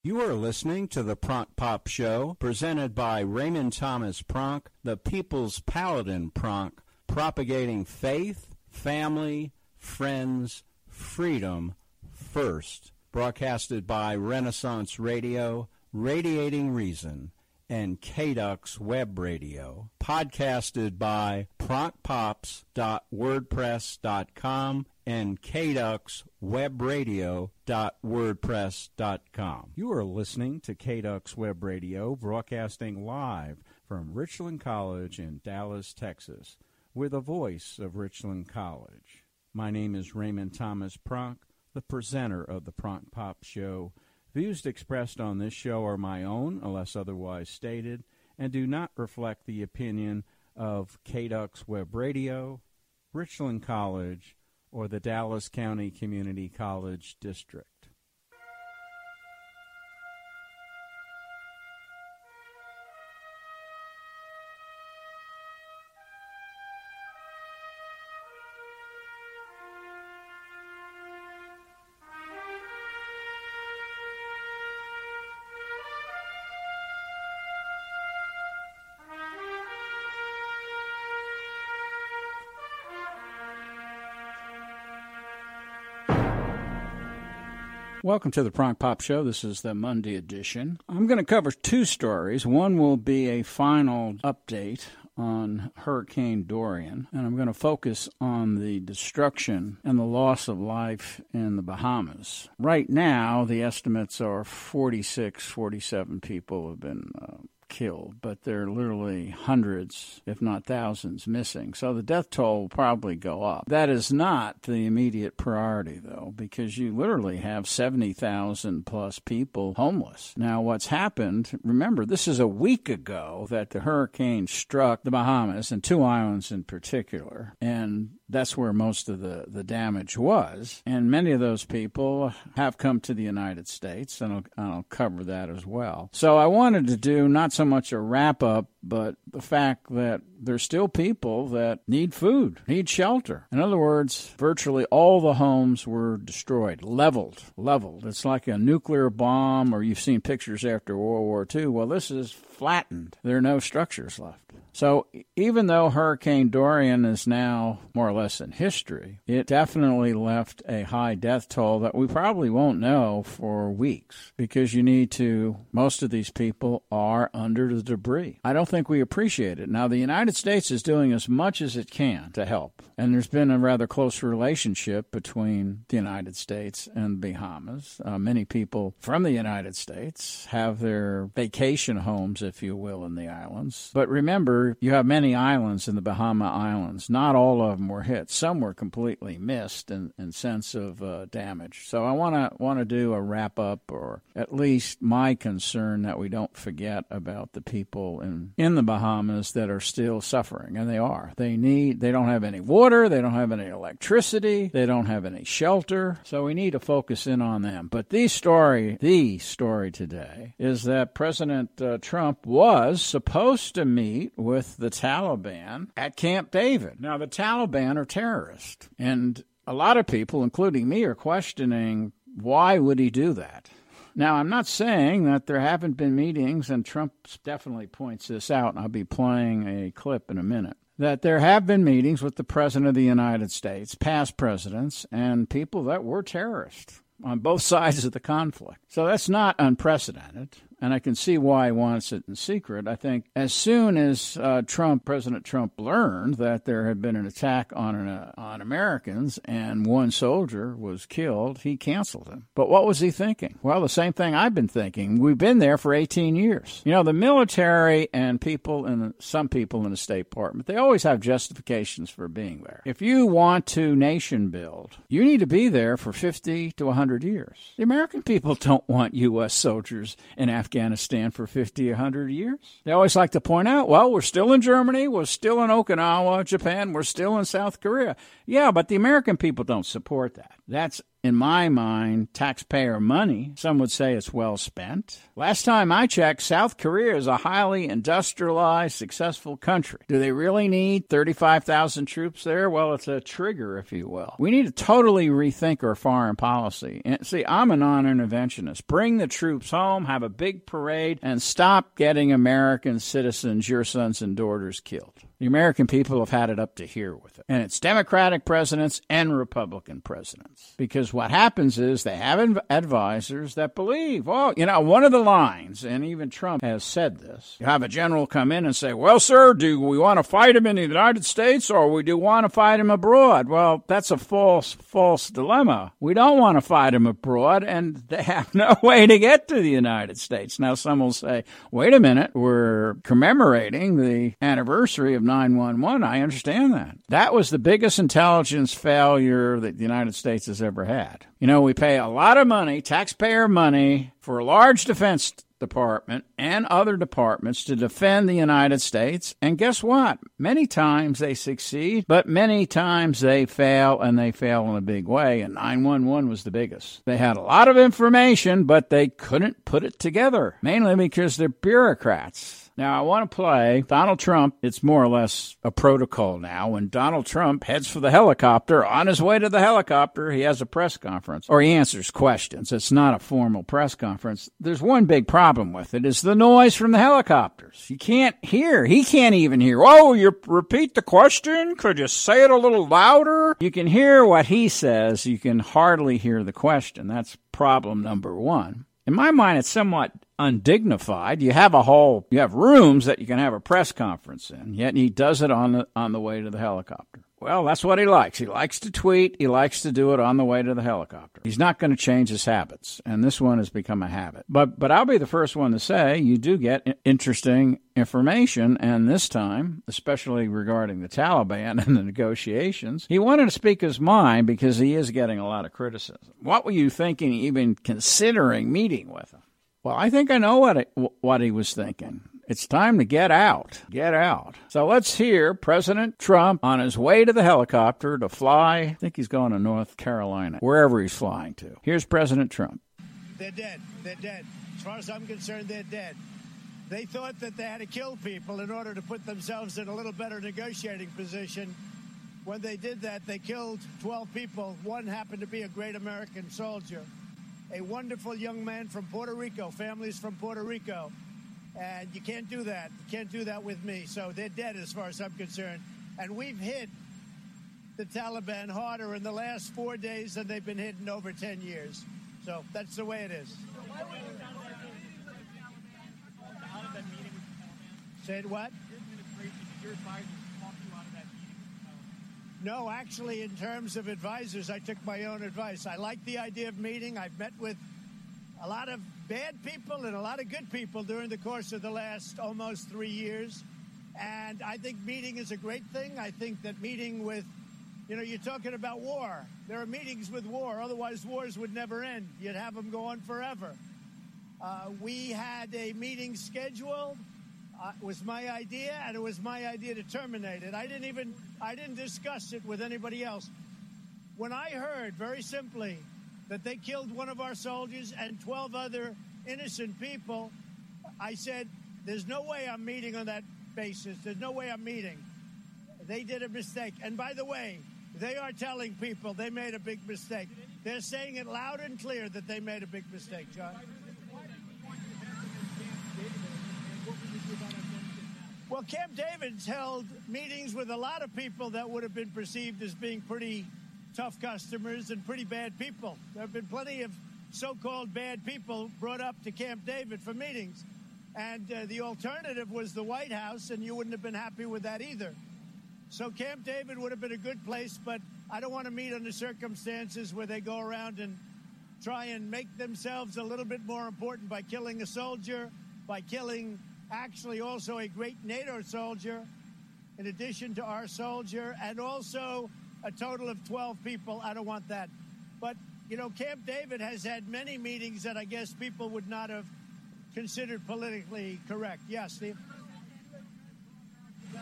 You are listening to the Pronk Pop Show, presented by Raymond Thomas Pronk, the People's Paladin Pronk, propagating faith, family, friends, freedom first. Broadcasted by Renaissance Radio, Radiating Reason, and KDUX Web Radio. Podcasted by pronkpops.wordpress.com and kduxwebradio.wordpress.com. You are listening to KDUX Web Radio, broadcasting live from Richland College in Dallas, Texas, with the voice of Richland College. My name is Raymond Thomas Pronk, the presenter of the Pronk Pop Show. Views expressed on this show are my own, unless otherwise stated, and do not reflect the opinion of KDUX Web Radio, Richland College, or the Dallas County Community College District. Welcome to the Pronk Pop Show. This is the Monday edition. I'm going to cover two stories. One will be a final update on Hurricane Dorian, and I'm going to focus on the destruction and the loss of life in the Bahamas. Right now, the estimates are 47 people have been killed, but there are literally hundreds, if not thousands, missing. So the death toll will probably go up. That is not the immediate priority, though, because you literally have 70,000 plus people homeless. Now, what's happened, remember, this is a week ago that the hurricane struck the Bahamas, and two islands in particular, and that's where most of the damage was. And many of those people have come to the United States, and I'll cover that as well. So I wanted to do not so much a wrap-up, but the fact that there's still people that need food, need shelter. In other words, virtually all the homes were destroyed, leveled. It's like a nuclear bomb, or you've seen pictures after World War II. Well, this is flattened. There are no structures left. So even though Hurricane Dorian is now more or less in history, it definitely left a high death toll that we probably won't know for weeks, because most of these people are under the debris. I don't think we appreciate it. Now, the United States is doing as much as it can to help, and there's been a rather close relationship between the United States and the Bahamas. Many people from the United States have their vacation homes, if you will, in the islands. But remember, you have many islands in the Bahama Islands. Not all of them were hit. Some were completely missed in sense of damage. So I want to do a wrap-up, or at least my concern that we don't forget about the people in the Bahamas that are still suffering, and they are. They don't have any water, they don't have any electricity, they don't have any shelter, so we need to focus in on them. But the story today is that President Trump was supposed to meet with the Taliban at Camp David. Now, the Taliban are terrorists, and a lot of people, including me, are questioning, why would he do that? Now, I'm not saying that there haven't been meetings, and Trump definitely points this out, and I'll be playing a clip in a minute, that there have been meetings with the President of the United States, past presidents, and people that were terrorists on both sides of the conflict. So that's not unprecedented, and I can see why he wants it in secret. I think as soon as President Trump learned that there had been an attack on Americans and one soldier was killed, he canceled him. But what was he thinking? Well, the same thing I've been thinking. We've been there for 18 years. You know, the military and some people in the State Department, they always have justifications for being there. If you want to nation build, you need to be there for 50 to 100 years. The American people don't want U.S. soldiers in Afghanistan for 50, 100 years. They always like to point out, well, we're still in Germany, we're still in Okinawa, Japan, we're still in South Korea. Yeah, but the American people don't support that. That's in my mind, taxpayer money. Some would say it's well spent. Last time I checked, South Korea is a highly industrialized, successful country. Do they really need 35,000 troops there? Well, it's a trigger, if you will. We need to totally rethink our foreign policy. And see, I'm a non-interventionist. Bring the troops home, have a big parade, and stop getting American citizens, your sons and daughters, killed. The American people have had it up to here with it. And it's Democratic presidents and Republican presidents. Because what happens is they have advisors that believe, well, one of the lines, and even Trump has said this, you have a general come in and say, well, sir, do we want to fight him in the United States or we do want to fight him abroad? Well, that's a false dilemma. We don't want to fight him abroad, and they have no way to get to the United States. Now, some will say, wait a minute, we're commemorating the anniversary of 9/11. I understand that. That was the biggest intelligence failure that the United States has ever had. We pay a lot of money, taxpayer money, for a large defense department and other departments to defend the United States. And guess what? Many times they succeed, but many times they fail, and they fail in a big way. And 9/11 was the biggest. They had a lot of information, but they couldn't put it together, mainly because they're bureaucrats. Now, I want to play Donald Trump. It's more or less a protocol now. When Donald Trump heads for the helicopter, on his way to the helicopter, he has a press conference, or he answers questions. It's not a formal press conference. There's one big problem with it, is the noise from the helicopters. You can't hear. He can't even hear. Oh, you repeat the question? Could you say it a little louder? You can hear what he says. You can hardly hear the question. That's problem number one. In my mind, it's somewhat undignified. You have rooms that you can have a press conference in, yet he does it on the way to the helicopter. Well, that's what he likes. He likes to tweet. He likes to do it on the way to the helicopter. He's not going to change his habits, and this one has become a habit. But I'll be the first one to say you do get interesting information, and this time, especially regarding the Taliban and the negotiations, he wanted to speak his mind because he is getting a lot of criticism. What were you thinking, even considering meeting with him? Well, I think I know what he was thinking. It's time to get out. Get out. So let's hear President Trump on his way to the helicopter to fly. I think he's going to North Carolina, wherever he's flying to. Here's President Trump. They're dead. They're dead. As far as I'm concerned, they're dead. They thought that they had to kill people in order to put themselves in a little better negotiating position. When they did that, they killed 12 people. One happened to be a great American soldier, a wonderful young man from Puerto Rico, families from Puerto Rico. And you can't do that. You can't do that with me. So they're dead as far as I'm concerned. And we've hit the Taliban harder in the last 4 days than they've been hit in over 10 years. So that's the way it is. Say what? No, actually, in terms of advisors, I took my own advice. I like the idea of meeting. I've met with a lot of bad people and a lot of good people during the course of the last almost 3 years. And I think meeting is a great thing. I think that meeting with, you're talking about war. There are meetings with war. Otherwise, wars would never end. You'd have them go on forever. We had a meeting scheduled. It was my idea, and it was my idea to terminate it. I didn't discuss it with anybody else. When I heard, very simply, that they killed one of our soldiers and 12 other innocent people, I said, there's no way I'm meeting on that basis. There's no way I'm meeting. They did a mistake. And by the way, they are telling people they made a big mistake. They're saying it loud and clear that they made a big mistake, John. Well, Camp David's held meetings with a lot of people that would have been perceived as being pretty tough customers and pretty bad people. There have been plenty of so-called bad people brought up to Camp David for meetings. And the alternative was the White House, and you wouldn't have been happy with that either. So Camp David would have been a good place, but I don't want to meet under circumstances where they go around and try and make themselves a little bit more important by killing a soldier, by killing actually also a great NATO soldier, in addition to our soldier, and also a total of 12 people. I don't want that. But, Camp David has had many meetings that I guess people would not have considered politically correct. Yes, Steve?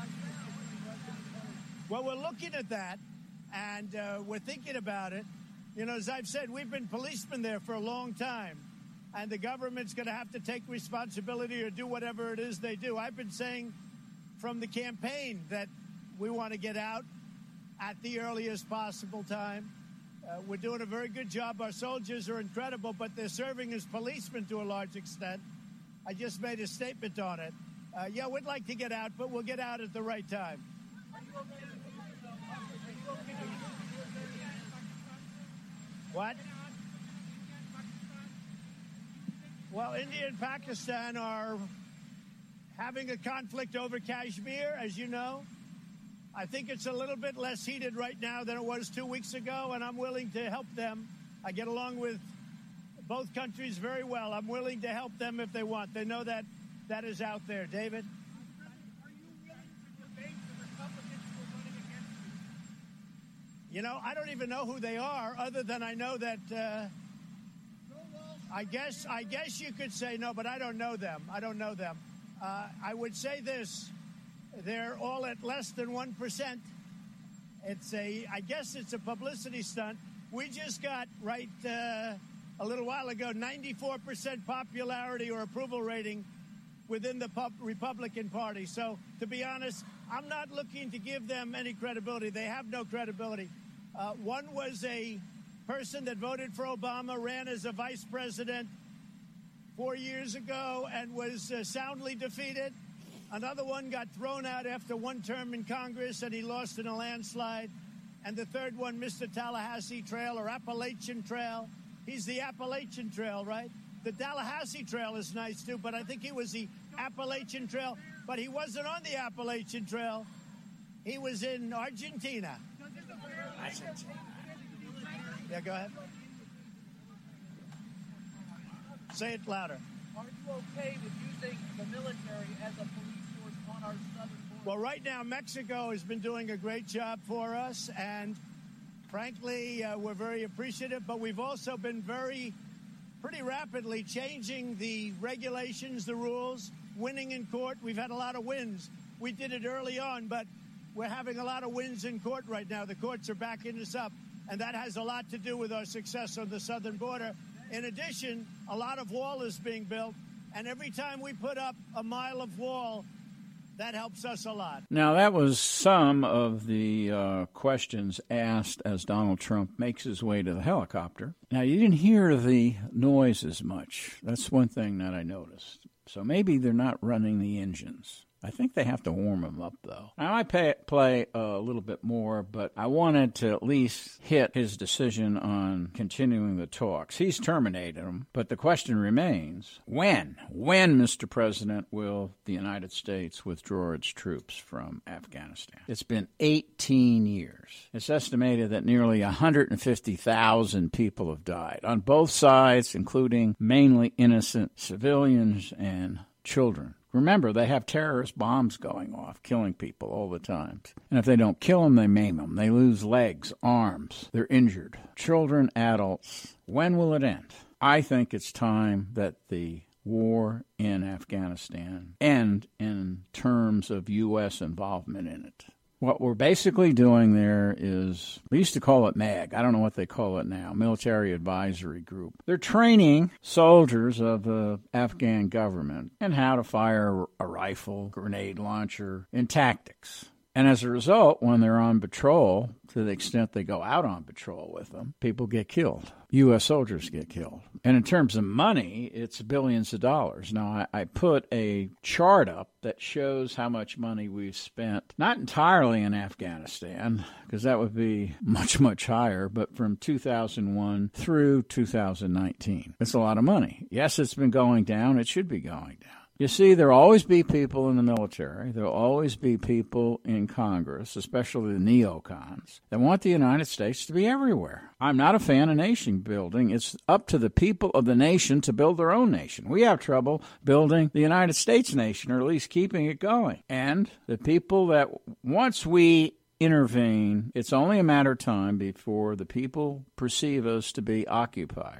Well, we're looking at that, and we're thinking about it. You know, as I've said, we've been policemen there for a long time, and the government's going to have to take responsibility or do whatever it is they do. I've been saying from the campaign that we want to get out at the earliest possible time. We're doing a very good job. Our soldiers are incredible, but they're serving as policemen to a large extent. I just made a statement on it. Yeah, we'd like to get out, but we'll get out at the right time. What? Well, India and Pakistan are having a conflict over Kashmir, as you know. I think it's a little bit less heated right now than it was 2 weeks ago, and I'm willing to help them. I get along with both countries very well. I'm willing to help them if they want. They know that that is out there. David? Are you willing to debate the Republicans who are running against you? You know, I don't even know who they are, other than I know that I guess you could say no, but I don't know them. I don't know them. I would say this. They're all at less than 1%. I guess it's a publicity stunt. We just got a little while ago, 94% popularity or approval rating within the Republican Party. So, to be honest, I'm not looking to give them any credibility. They have no credibility. One was a person that voted for Obama, ran as a vice president 4 years ago and was soundly defeated. Another one got thrown out after one term in Congress, and he lost in a landslide. And the third one, Mr. Tallahassee Trail or Appalachian Trail. He's the Appalachian Trail, right? The Tallahassee Trail is nice, too, but I think he was the Appalachian Trail. But he wasn't on the Appalachian Trail. He was in Argentina. Yeah, go ahead. Say it louder. Are you okay with using the military as a police force on our southern border? Well, right now, Mexico has been doing a great job for us, and frankly, we're very appreciative, but we've also been pretty rapidly changing the regulations, the rules, winning in court. We've had a lot of wins. We did it early on, but we're having a lot of wins in court right now. The courts are backing us up, and that has a lot to do with our success on the southern border. In addition, a lot of wall is being built, and every time we put up a mile of wall, that helps us a lot. Now, that was some of the questions asked as Donald Trump makes his way to the helicopter. Now, you didn't hear the noise as much. That's one thing that I noticed. So maybe they're not running the engines. I think they have to warm them up, though. I might play a little bit more, but I wanted to at least hit his decision on continuing the talks. He's terminated them, but the question remains, when, Mr. President, will the United States withdraw its troops from Afghanistan? It's been 18 years. It's estimated that nearly 150,000 people have died on both sides, including mainly innocent civilians and children. Remember, they have terrorist bombs going off, killing people all the time. And if they don't kill them, they maim them. They lose legs, arms. They're injured. Children, adults. When will it end? I think it's time that the war in Afghanistan end in terms of U.S. involvement in it. What we're basically doing there is, we used to call it MAG. I don't know what they call it now, Military Advisory Group. They're training soldiers of the Afghan government in how to fire a rifle, grenade launcher, in tactics. And as a result, when they're on patrol, to the extent they go out on patrol with them, people get killed. U.S. soldiers get killed. And in terms of money, it's billions of dollars. Now, I put a chart up that shows how much money we've spent, not entirely in Afghanistan, because that would be much, much higher, but from 2001 through 2019. It's a lot of money. Yes, it's been going down. It should be going down. You see, there will always be people in the military, there will always be people in Congress, especially the neocons, that want the United States to be everywhere. I'm not a fan of nation building. It's up to the people of the nation to build their own nation. We have trouble building the United States nation, or at least keeping it going. And the people that, once we intervene, it's only a matter of time before the people perceive us to be occupiers.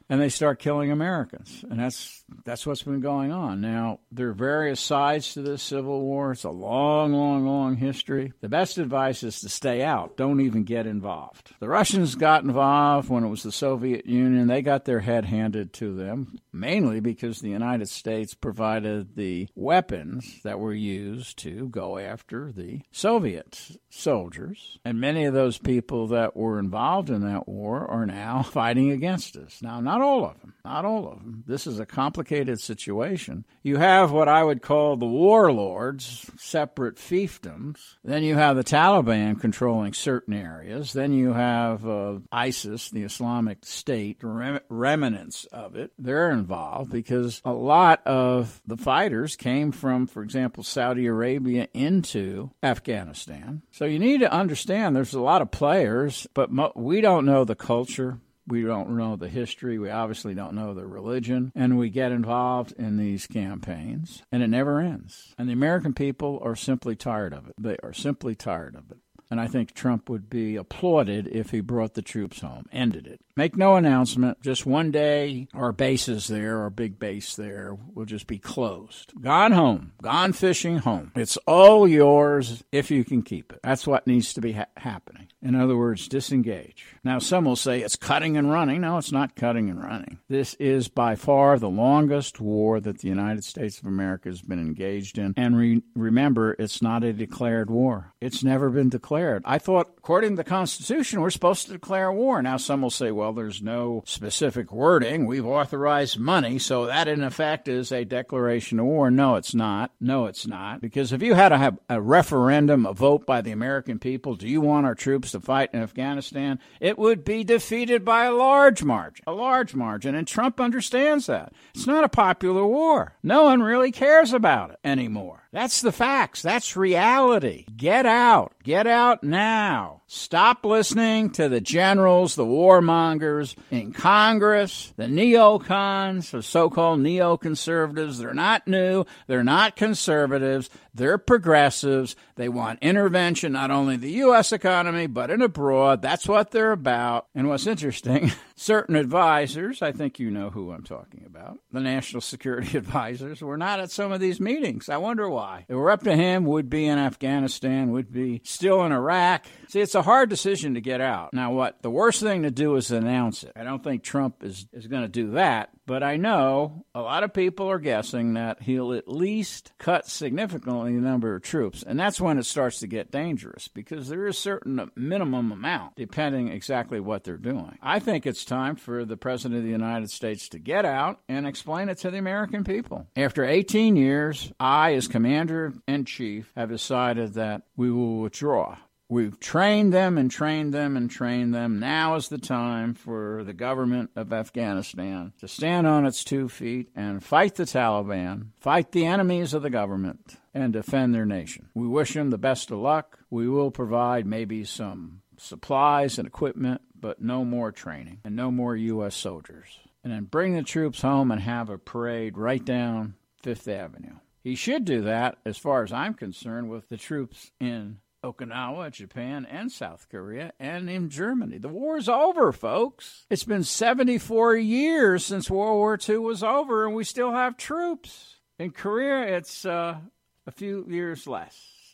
and they start killing Americans. And that's what's been going on. Now, there are various sides to this civil war. It's a long, long, long history. The best advice is to stay out. Don't even get involved. The Russians got involved when it was the Soviet Union. They got their head handed to them, mainly because the United States provided the weapons that were used to go after the Soviet soldiers. And many of those people that were involved in that war are now fighting against us. Now, not all of them. Not all of them. This is a complicated situation. You have what I would call the warlords, separate fiefdoms. Then you have the Taliban controlling certain areas. Then you have ISIS, the Islamic State, remnants of it. They're involved because a lot of the fighters came from, for example, Saudi Arabia into Afghanistan. So you need to understand there's a lot of players, but we don't know the culture. We don't know the history. We obviously don't know the religion. And we get involved in these campaigns, and it never ends. And the American people are simply tired of it. They are simply tired of it. And I think Trump would be applauded if he brought the troops home, ended it. Make no announcement. Just one day, our bases there, our big base there, will just be closed. Gone home. Gone fishing home. It's all yours if you can keep it. That's what needs to be happening. In other words, disengage. Now, some will say it's cutting and running. No, it's not cutting and running. This is by far the longest war that the United States of America has been engaged in. And remember, it's not a declared war. It's never been declared. I thought, according to the Constitution, we're supposed to declare war. Now, some will say, well, there's no specific wording. We've authorized money, so that in effect is a declaration of war. No, it's not. No, it's not. Because if you had to have a referendum, a vote by the American people, do you want our troops to fight in Afghanistan? It would be defeated by a large margin. A large margin. And Trump understands that. It's not a popular war. No one really cares about it anymore. That's the facts. That's reality. Get out. Get out now. Stop listening to the generals, the warmongers in Congress, the neocons, the so-called neoconservatives. They're not new. They're not conservatives. They're progressives. They want intervention, not only in the U.S. economy, but in abroad. That's what they're about. And what's interesting, certain advisors, I think you know who I'm talking about, the national security advisors, were not at some of these meetings. I wonder why. If it were up to him, would be in Afghanistan, would be still in Iraq. See, it's a hard decision to get out. Now, what the worst thing to do is announce it. I don't think Trump is going to do that. But I know a lot of people are guessing that he'll at least cut significantly the number of troops. And that's when it starts to get dangerous, because there is a certain minimum amount, depending exactly what they're doing. I think it's time for the President of the United States to get out and explain it to the American people. After 18 years, I, as Commander-in-Chief, have decided that we will withdraw. We've trained them and trained them and trained them. Now is the time for the government of Afghanistan to stand on its 2 feet and fight the Taliban, fight the enemies of the government, and defend their nation. We wish them the best of luck. We will provide maybe some supplies and equipment, but no more training and no more U.S. soldiers. And then bring the troops home and have a parade right down Fifth Avenue. He should do that, as far as I'm concerned, with the troops in Okinawa, Japan, and South Korea, and in Germany. The war's over, folks. It's been 74 years since World War II was over, and we still have troops. In Korea, it's a few years less,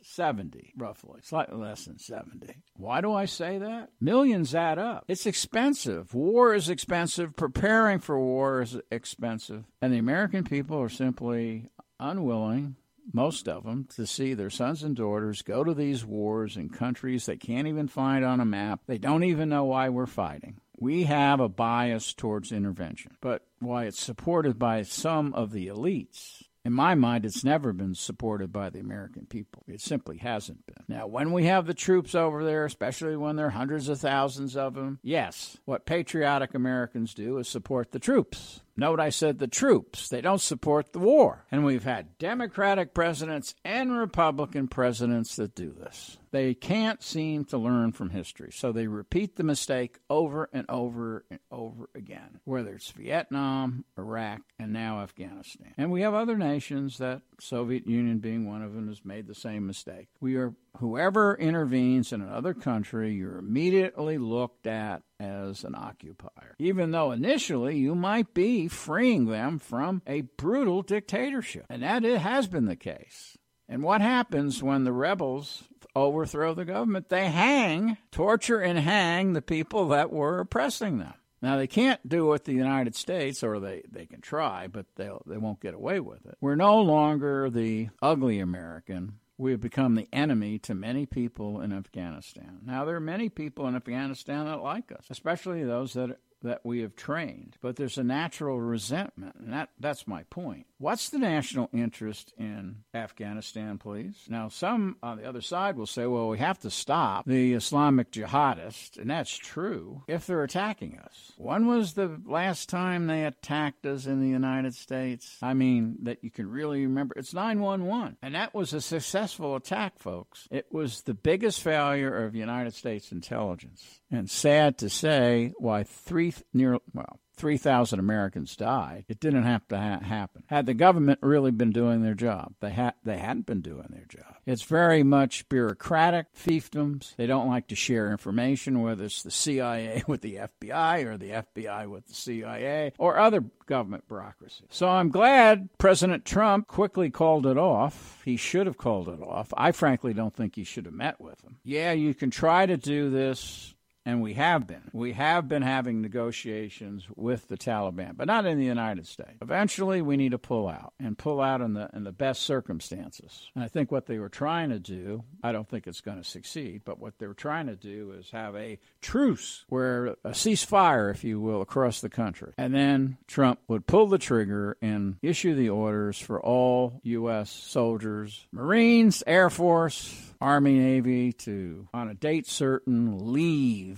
70, roughly, slightly less than 70. Why do I say that? Millions add up. It's expensive. War is expensive. Preparing for war is expensive. And the American people are simply unwilling, most of them, to see their sons and daughters go to these wars in countries they can't even find on a map. They don't even know why we're fighting. We have a bias towards intervention, but why it's supported by some of the elites, in my mind, it's never been supported by the American people. It simply hasn't been. Now, when we have the troops over there, especially when there are hundreds of thousands of them, yes, what patriotic Americans do is support the troops. Note I said the troops. They don't support the war. And we've had Democratic presidents and Republican presidents that do this. They can't seem to learn from history, so they repeat the mistake over and over and over again, whether it's Vietnam, Iraq, and now Afghanistan. And we have other nations, that Soviet Union being one of them, has made the same mistake. We are whoever intervenes in another country, you're immediately looked at as an occupier, even though initially you might be freeing them from a brutal dictatorship. And that it has been the case. And what happens when the rebels overthrow the government? They torture and hang the people that were oppressing them. Now, they can't do it the United States, or they can try, but they won't get away with it. We're no longer the ugly American. We have become the enemy to many people in Afghanistan. Now, there are many people in Afghanistan that like us, especially those that we have trained. But there's a natural resentment, and that's my point. What's the national interest in Afghanistan, please? Now, some on the other side will say, well, we have to stop the Islamic jihadists, and that's true if they're attacking us. When was the last time they attacked us in the United States? I mean, that you can really remember. It's 9/11, and that was a successful attack, folks. It was the biggest failure of United States intelligence. And sad to say, why 3,000 Americans died. It didn't have to happen. Had the government really been doing their job, they hadn't been doing their job. It's very much bureaucratic fiefdoms. They don't like to share information, whether it's the CIA with the FBI or the FBI with the CIA or other government bureaucracy. So I'm glad President Trump quickly called it off. He should have called it off. I frankly don't think he should have met with them. Yeah, you can try to do this. And we have been. We have been having negotiations with the Taliban, but not in the United States. Eventually, we need to pull out in the best circumstances. And I think what they were trying to do, I don't think it's going to succeed, but what they were trying to do is have a truce, where a ceasefire, if you will, across the country. And then Trump would pull the trigger and issue the orders for all U.S. soldiers, Marines, Air Force, Army, Navy to, on a date certain, leave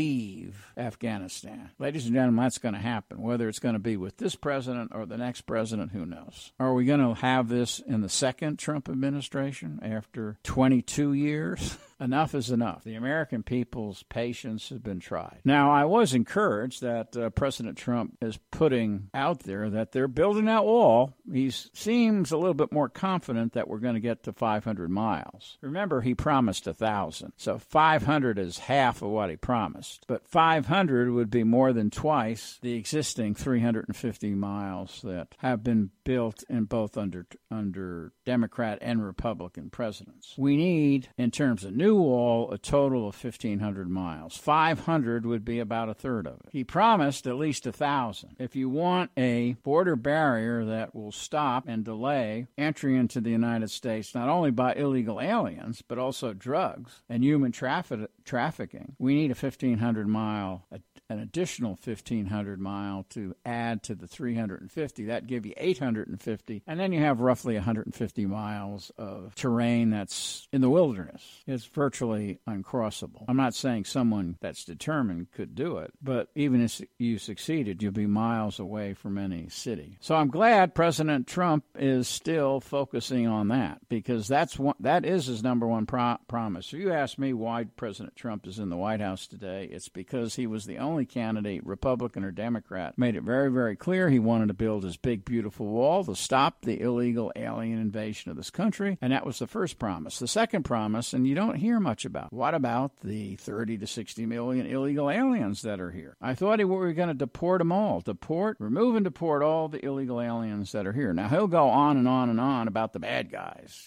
Afghanistan. Ladies and gentlemen, that's going to happen. Whether it's going to be with this president or the next president, who knows? Are we going to have this in the second Trump administration after 22 years? Enough is enough. The American people's patience has been tried. Now, I was encouraged that President Trump is putting out there that they're building that wall. He seems a little bit more confident that we're going to get to 500 miles. Remember, he promised 1,000. So 500 is half of what he promised. But 500 would be more than twice the existing 350 miles that have been built in both under Democrat and Republican presidents. We need, in terms of new wall, a total of 1,500 miles. 500 would be about a third of it. He promised at least 1,000. If you want a border barrier that will stop and delay entry into the United States, not only by illegal aliens, but also drugs and human trafficking, we need a 1,500 mile, an additional 1,500 mile to add to the 350. That'd give you 850. And then you have roughly 150 miles of terrain that's in the wilderness. It's virtually uncrossable. I'm not saying someone that's determined could do it, but even if you succeeded, you'll be miles away from any city. So I'm glad President Trump is still focusing on that, because that is his number one promise. So you ask me why President Trump is in the White House today. It's because he was the only candidate, Republican or Democrat, made it very, very clear he wanted to build his big, beautiful wall to stop the illegal alien invasion of this country, and that was the first promise. The second promise, and you don't hear much about, what about the 30 to 60 million illegal aliens that are here? I thought we were going to deport them all. Remove and deport all the illegal aliens that are here. Now, he'll go on and on and on about the bad guys,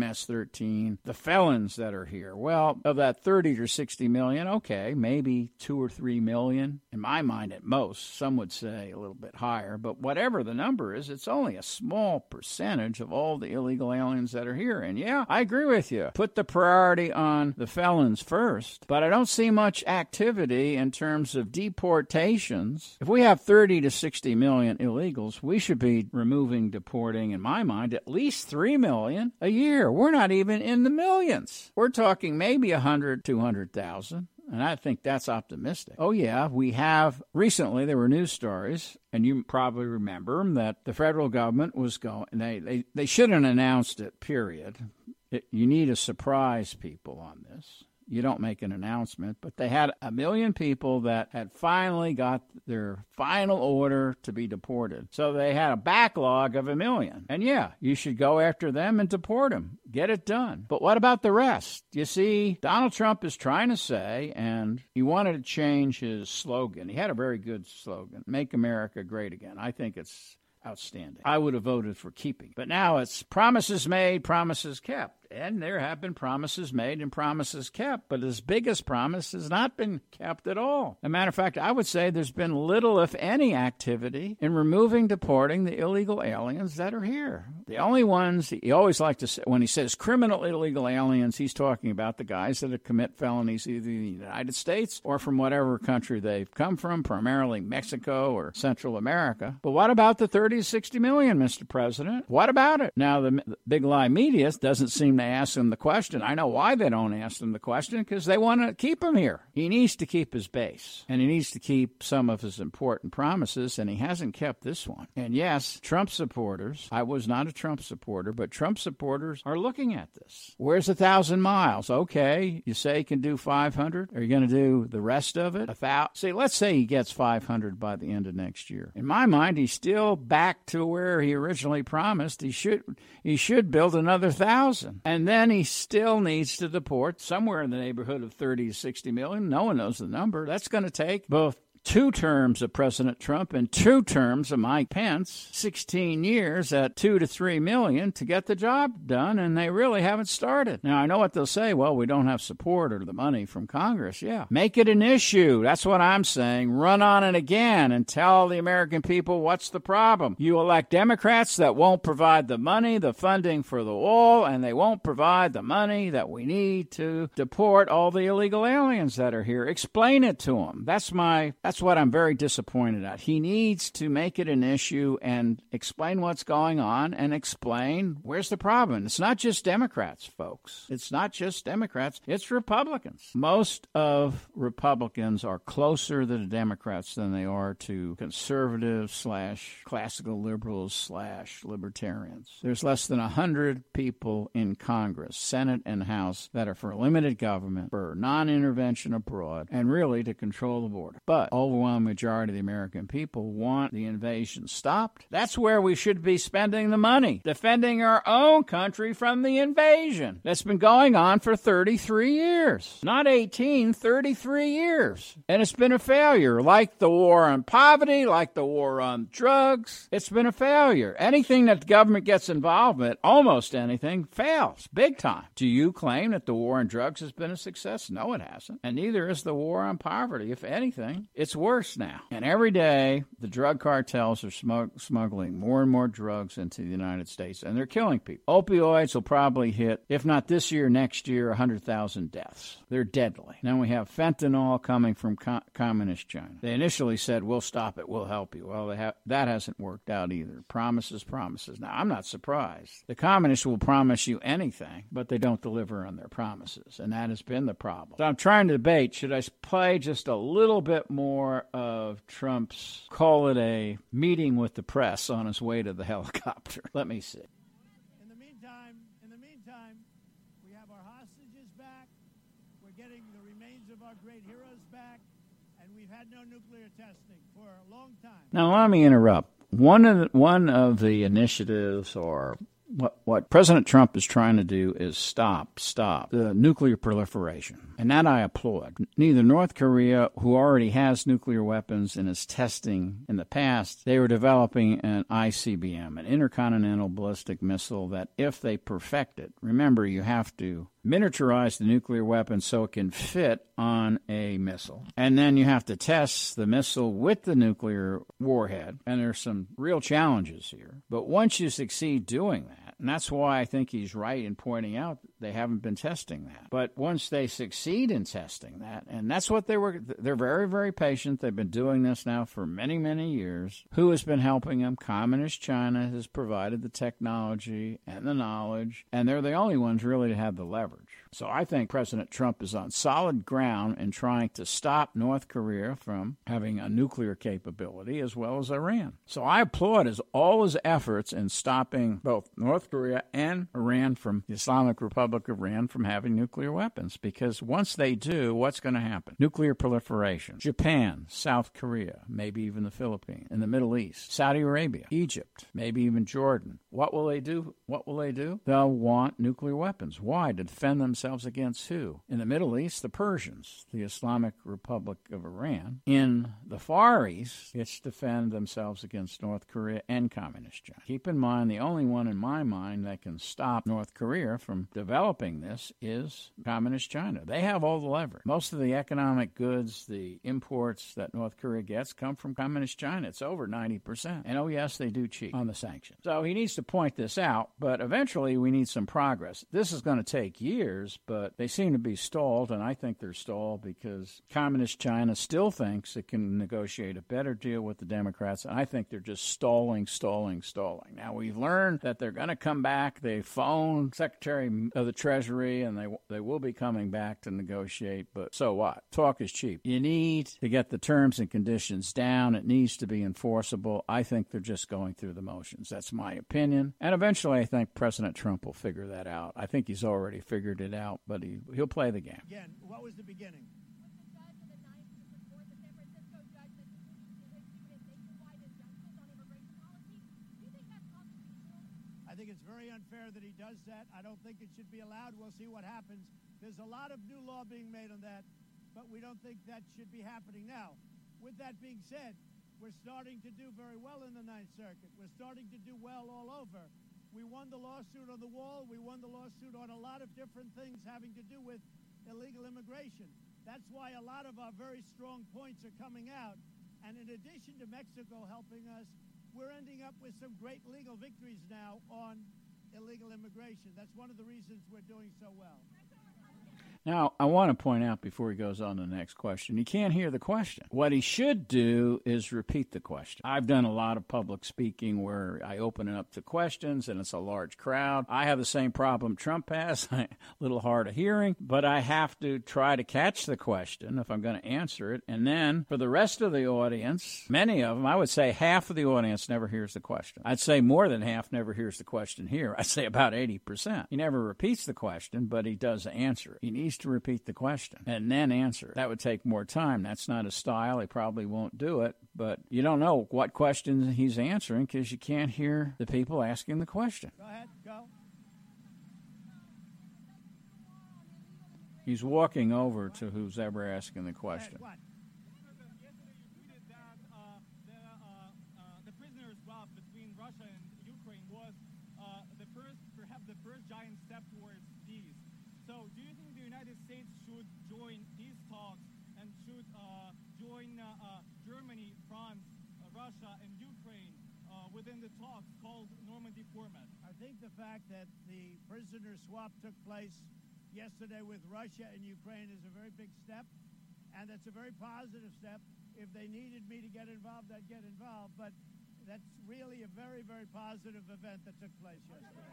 MS-13, the felons that are here. Well, of that 30 to 60 million, okay, maybe 2 or 3 million. In my mind, at most. Some would say a little bit higher, but whatever the number is, it's only a small percentage of all the illegal aliens that are here. And yeah, I agree with you. Put the priority on the felons first, but I don't see much activity in terms of deportations. If we have 30 to 60 million illegals, we should be deporting, in my mind, at least 3 million a year. We're not even in the millions. We're talking maybe 100, 200,000. And I think that's optimistic. Oh, yeah, we have recently, there were news stories, and you probably remember them, that the federal government was going, they shouldn't have announced it, period. You need to surprise people on this. you don't make an announcement. But they had 1 million people that had finally got their final order to be deported. So they had a backlog of 1 million. And yeah, you should go after them and deport them. Get it done. But what about the rest? You see, Donald Trump is trying to say, and he wanted to change his slogan. He had a very good slogan, Make America Great Again. I think it's outstanding. I would have voted for keeping. But now it's promises made, promises kept. And there have been promises made and promises kept, but his biggest promise has not been kept at all. As a matter of fact, I would say there's been little, if any, activity in deporting the illegal aliens that are here. The only ones he always likes to say, when he says criminal illegal aliens, he's talking about the guys that commit felonies either in the United States or from whatever country they've come from, primarily Mexico or Central America. But what about the 30 to 60 million, Mr. President? What about it? Now, the big lie media doesn't seem to ask him the question. I know why they don't ask him the question, because they want to keep him here. He needs to keep his base, and he needs to keep some of his important promises, and he hasn't kept this one. And yes, Trump supporters, I was not a Trump supporter, but Trump supporters are looking at this. Where's 1,000 miles? Okay, you say he can do 500? Are you going to do the rest of it? See, let's say he gets 500 by the end of next year. In my mind, he's still back to where he originally promised. He should build another 1,000. And then he still needs to deport somewhere in the neighborhood of 30 to 60 million. No one knows the number. That's going to take both 2 terms of President Trump and 2 terms of Mike Pence, 16 years at 2 to 3 million to get the job done, and they really haven't started. Now, I know what they'll say. Well, we don't have support or the money from Congress. Yeah. Make it an issue. That's what I'm saying. Run on it again and tell the American people what's the problem. You elect Democrats that won't provide the money, the funding for the wall, and they won't provide the money that we need to deport all the illegal aliens that are here. Explain it to them. That's what I'm very disappointed at. He needs to make it an issue and explain what's going on and explain where's the problem. It's not just Democrats, folks. It's not just Democrats. It's Republicans. Most of Republicans are closer to the Democrats than they are to conservatives / classical liberals / libertarians. There's less than 100 people in Congress, Senate and House, that are for limited government, for non-intervention abroad, and really to control the border. But overwhelming majority of the American people want the invasion stopped. That's where we should be spending the money, defending our own country from the invasion that's been going on for 33 years. Not 18, 33 years. And it's been a failure, like the war on poverty, like the war on drugs. It's been a failure. Anything that the government gets involved with, almost anything, fails big time. Do you claim that the war on drugs has been a success? No, it hasn't. And neither is the war on poverty. If anything, it's worse now. And every day, the drug cartels are smuggling more and more drugs into the United States, and they're killing people. Opioids will probably hit, if not this year, next year, 100,000 deaths. They're deadly. Now we have fentanyl coming from communist China. They initially said, we'll stop it, we'll help you. Well, that hasn't worked out either. Promises. Now, I'm not surprised. The communists will promise you anything, but they don't deliver on their promises, and that has been the problem. So I'm trying to debate, should I play just a little bit more of Trump's, call it a meeting with the press on his way to the helicopter? Let me see. In the meantime, we have our hostages back. We're getting the remains of our great heroes back, and we've had no nuclear testing for a long time. Now, let me interrupt. One of the initiatives, or what President Trump is trying to do, is stop the nuclear proliferation. And that I applaud. Neither North Korea, who already has nuclear weapons and is testing in the past, they were developing an ICBM, an intercontinental ballistic missile, that if they perfect it, remember, you have to miniaturize the nuclear weapon so it can fit on a missile. And then you have to test the missile with the nuclear warhead. And there's some real challenges here. But once you succeed doing that, and that's why I think he's right in pointing out they haven't been testing that. But once they succeed in testing that, and that's what they're very, very patient. They've been doing this now for many, many years. Who has been helping them? Communist China has provided the technology and the knowledge, and they're the only ones really to have the leverage. So I think President Trump is on solid ground in trying to stop North Korea from having a nuclear capability, as well as Iran. So I applaud all his efforts in stopping both North Korea and Iran from the Islamic Republic Republic of Iran from having nuclear weapons, because once they do, what's going to happen? Nuclear proliferation. Japan, South Korea, maybe even the Philippines, in the Middle East, Saudi Arabia, Egypt, maybe even Jordan. What will they do? They'll want nuclear weapons. Why? To defend themselves against who? In the Middle East, the Persians, the Islamic Republic of Iran. In the Far East, it's to defend themselves against North Korea and Communist China. Keep in mind, the only one in my mind that can stop North Korea from developing this is Communist China. They have all the leverage. Most of the economic goods, the imports that North Korea gets come from Communist China. It's over 90%. And oh yes, they do cheat on the sanctions. So he needs to point this out, but eventually we need some progress. This is going to take years, but they seem to be stalled, and I think they're stalled because Communist China still thinks it can negotiate a better deal with the Democrats, and I think they're just stalling. Now, we've learned that they're going to come back. They phoned Secretary of the Treasury, and they will be coming back to negotiate, but so what? Talk is cheap. You need to get the terms and conditions down. It needs to be enforceable. I think they're just going through the motions. That's my opinion. And eventually, I think President Trump will figure that out. I think he's already figured it out, but he'll play the game. Again, what was the beginning? I think it's very unfair that he does that. I don't think it should be allowed. We'll see what happens. There's a lot of new law being made on that, but we don't think that should be happening now. With that being said, we're starting to do very well in the Ninth Circuit. We're starting to do well all over. We won the lawsuit on the wall. We won the lawsuit on a lot of different things having to do with illegal immigration. That's why a lot of our very strong points are coming out. And in addition to Mexico helping us, we're ending up with some great legal victories now on illegal immigration. That's one of the reasons we're doing so well. Now, I want to point out before he goes on to the next question, he can't hear the question. What he should do is repeat the question. I've done a lot of public speaking where I open it up to questions and it's a large crowd. I have the same problem Trump has, a little hard of hearing, but I have to try to catch the question if I'm going to answer it. And then for the rest of the audience, many of them, I would say half of the audience never hears the question. I'd say more than half never hears the question here. I'd say about 80%. He never repeats the question, but he does answer it. He needs to repeat the question and then answer. That would take more time. That's not his style. He probably won't do it, but you don't know what question he's answering because you can't hear the people asking the question. Go ahead, go. He's walking over to who's ever asking the question. What? Yesterday you tweeted that the prisoner swap between Russia and Ukraine was perhaps the first giant step towards peace. So do you think the United States should join these talks and should join Germany, France, Russia, and Ukraine within the talks called Normandy format? I think the fact that the prisoner swap took place yesterday with Russia and Ukraine is a very big step, and it's a very positive step. If they needed me to get involved, I'd get involved, but that's really a very, very positive event that took place yesterday.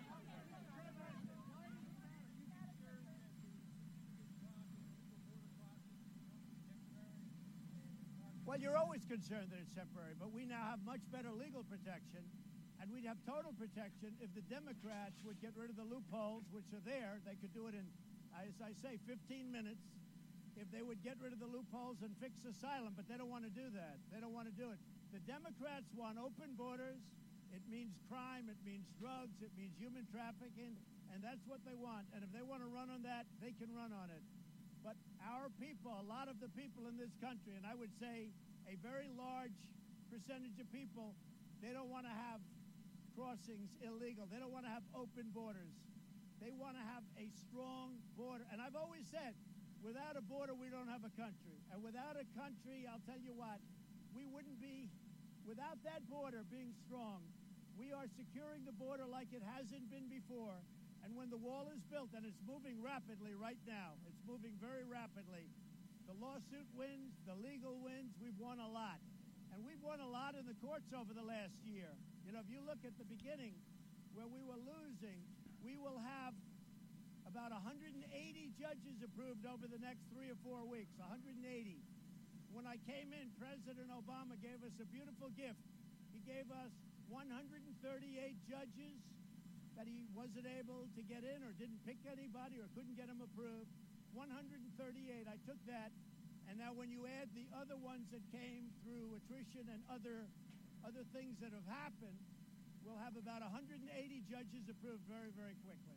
Well, you're always concerned that it's temporary, but we now have much better legal protection, and we'd have total protection if the Democrats would get rid of the loopholes, which are there. They could do it in, as I say, 15 minutes, if they would get rid of the loopholes and fix asylum, but they don't want to do that. They don't want to do it. The Democrats want open borders. It means crime. It means drugs. It means human trafficking, and that's what they want. And if they want to run on that, they can run on it. But our people, a lot of the people in this country, and I would say a very large percentage of people, they don't want to have crossings illegal. They don't want to have open borders. They want to have a strong border. And I've always said, without a border, we don't have a country. And without a country, I'll tell you what, we wouldn't be, without that border being strong, we are securing the border like it hasn't been before. And when the wall is built, and it's moving rapidly right now, it's moving very rapidly, the lawsuit wins, the legal wins, we've won a lot. And we've won a lot in the courts over the last year. You know, if you look at the beginning where we were losing, we will have about 180 judges approved over the next 3 or 4 weeks, 180. When I came in, President Obama gave us a beautiful gift. He gave us 138 judges that he wasn't able to get in or didn't pick anybody or couldn't get him approved. 138. I took that. And now when you add the other ones that came through attrition and other things that have happened, we'll have about 180 judges approved very, very quickly.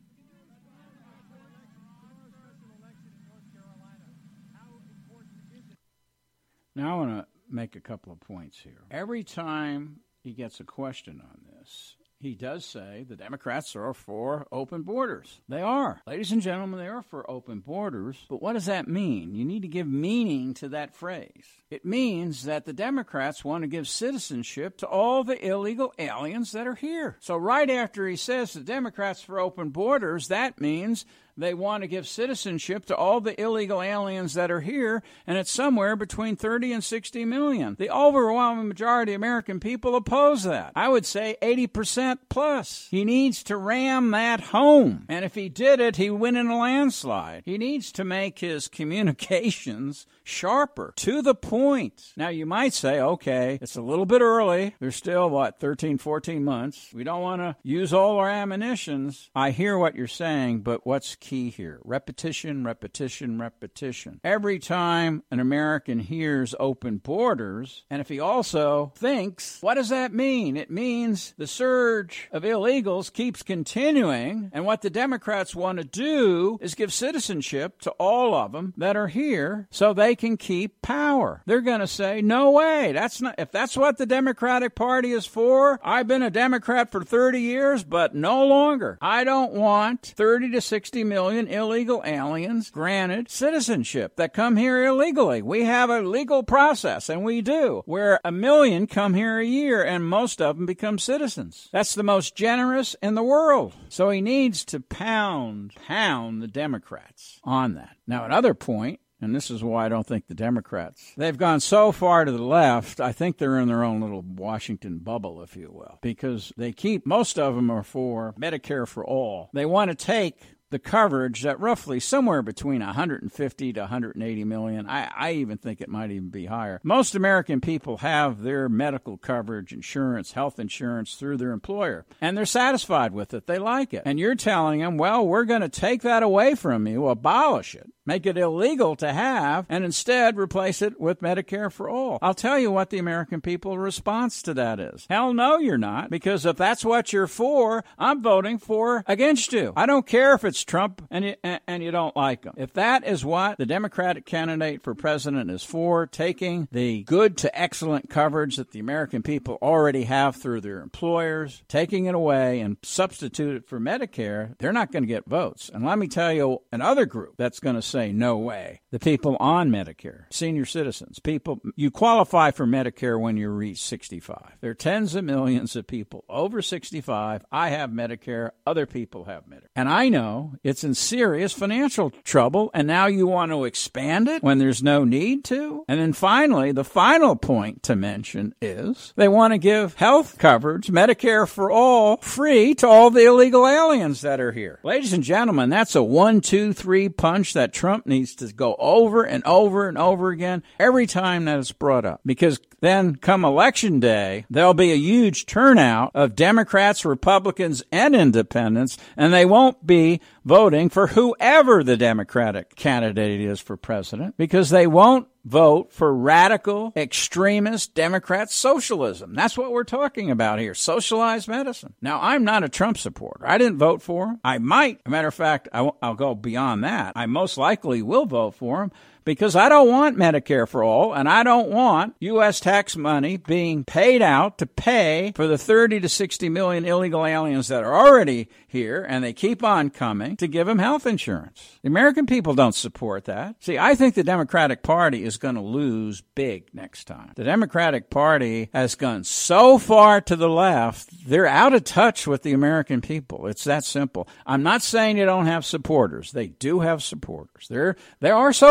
Now I want to make a couple of points here. Every time he gets a question on this, he does say the Democrats are for open borders. They are. Ladies and gentlemen, they are for open borders. But what does that mean? You need to give meaning to that phrase. It means that the Democrats want to give citizenship to all the illegal aliens that are here. So right after he says the Democrats for open borders, that means they want to give citizenship to all the illegal aliens that are here, and it's somewhere between 30 and 60 million. The overwhelming majority of American people oppose that. I would say 80% plus. He needs to ram that home. And if he did it, he'd win in a landslide. He needs to make his communications sharper, to the point. Now, you might say, okay, it's a little bit early. There's still, 13, 14 months. We don't want to use all our ammunitions. I hear what you're saying, but what's key here? Repetition, repetition, repetition. Every time an American hears open borders, and if he also thinks, what does that mean? It means the surge of illegals keeps continuing, and what the Democrats want to do is give citizenship to all of them that are here so they can keep power. They're going to say, no way. If that's what the Democratic Party is for, I've been a Democrat for 30 years, but no longer. I don't want 30 to 60 million illegal aliens granted citizenship that come here illegally. We have a legal process, and we do, where 1 million come here a year, and most of them become citizens. That's the most generous in the world. So he needs to pound the Democrats on that. Now, another point, and this is why I don't think the Democrats, they've gone so far to the left, I think they're in their own little Washington bubble, if you will, because most of them are for Medicare for all. They want to take the coverage that roughly somewhere between 150 to 180 million. I even think it might even be higher. Most American people have their medical coverage, insurance, health insurance through their employer, and they're satisfied with it. They like it. And you're telling them, well, we're going to take that away from you, abolish it, make it illegal to have, and instead replace it with Medicare for all. I'll tell you what the American people's response to that is. Hell no, you're not, because if that's what you're for, I'm voting against you. I don't care if it's Trump and you don't like him. If that is what the Democratic candidate for president is for, taking the good to excellent coverage that the American people already have through their employers, taking it away and substitute it for Medicare, they're not going to get votes. And let me tell you another group that's going to say no way. The people on Medicare, senior citizens, people, you qualify for Medicare when you reach 65. There are tens of millions of people over 65. I have Medicare. Other people have Medicare. And I know it's in serious financial trouble, and now you want to expand it when there's no need to? And then finally, the final point to mention is they want to give health coverage, Medicare for all, free to all the illegal aliens that are here. Ladies and gentlemen, that's a 1, 2, 3 punch that Trump needs to go over and over and over again every time that it's brought up. Because then come election day, there'll be a huge turnout of Democrats, Republicans, and independents, and they won't be voting for whoever the Democratic candidate is for president, because they won't vote for radical, extremist Democrat socialism. That's what we're talking about here, socialized medicine. Now, I'm not a Trump supporter. I didn't vote for him. I might. As a matter of fact, I'll go beyond that. I most likely will vote for him, because I don't want Medicare for all, and I don't want U.S. tax money being paid out to pay for the 30 to 60 million illegal aliens that are already here, and they keep on coming, to give them health insurance. The American people don't support that. See, I think the Democratic Party is going to lose big next time. The Democratic Party has gone so far to the left, they're out of touch with the American people. It's that simple. I'm not saying they don't have supporters. They do have supporters. There are socialists.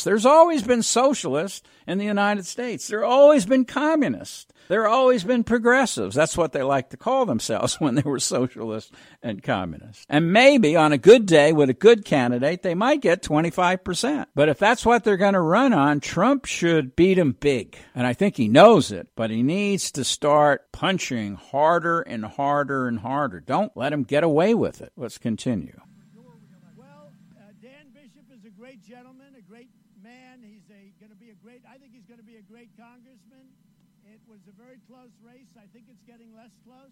There's always been socialists in the United States. There have always been communists. There have always been progressives. That's what they like to call themselves when they were socialists and communists. And maybe on a good day with a good candidate, they might get 25%. But if that's what they're going to run on, Trump should beat him big. And I think he knows it, but he needs to start punching harder and harder and harder. Don't let him get away with it. Let's continue. Well, Dan Bishop is a great gentleman, a great man. I think he's going to be a great congressman. It was a very close race. I think it's getting less close.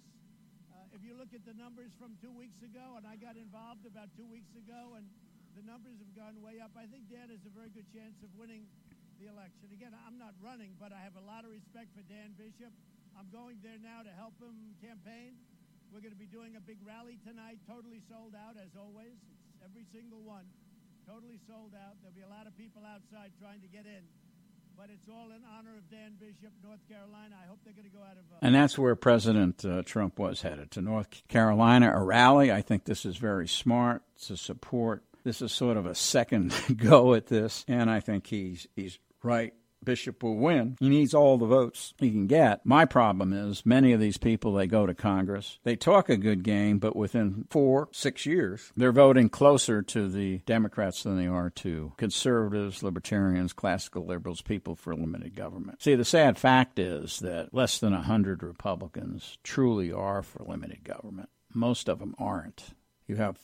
If you look at the numbers from 2 weeks ago, and I got involved about 2 weeks ago, and the numbers have gone way up, I think Dan has a very good chance of winning the election. Again, I'm not running, but I have a lot of respect for Dan Bishop. I'm going there now to help him campaign. We're going to be doing a big rally tonight, totally sold out, as always. It's every single one, totally sold out. There'll be a lot of people outside trying to get in. But it's all in honor of Dan Bishop, North Carolina. I hope they're going to go out of... And that's where President Trump was headed, to North Carolina, a rally. I think this is very smart to support. This is sort of a second go at this, and I think he's right. Bishop will win. He needs all the votes he can get. My problem is many of these people, they go to Congress. They talk a good game, but within 4-6 years, they're voting closer to the Democrats than they are to conservatives, libertarians, classical liberals, people for limited government. See, the sad fact is that less than 100 Republicans truly are for limited government. Most of them aren't. You have